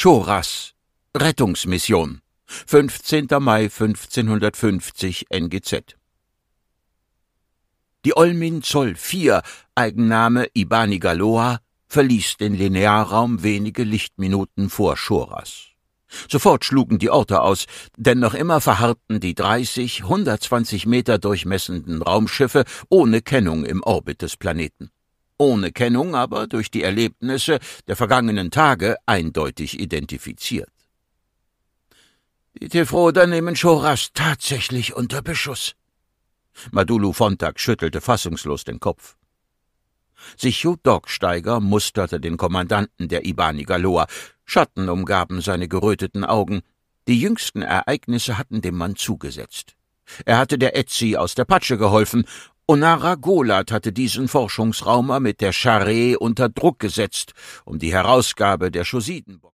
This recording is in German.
Choras, Rettungsmission, 15. Mai 1550 NGZ. Die Olmin Zoll 4, Eigenname Ibanigaloa, verließ den Linearraum wenige Lichtminuten vor Choras. Sofort schlugen die Orte aus, denn noch immer verharrten die 120 Meter durchmessenden Raumschiffe ohne Kennung im Orbit des Planeten. Ohne Kennung, aber durch die Erlebnisse der vergangenen Tage eindeutig identifiziert. Die Tefroder nehmen Choras tatsächlich unter Beschuss. Madulu Fontag schüttelte fassungslos den Kopf. Sichu Dogsteiger musterte den Kommandanten der Ibanigaloa. Schatten umgaben seine geröteten Augen. Die jüngsten Ereignisse hatten dem Mann zugesetzt. Er hatte der Etzi aus der Patsche geholfen. Onara Golat hatte diesen Forschungsraumer mit der Charé unter Druck gesetzt, um die Herausgabe der Chosiden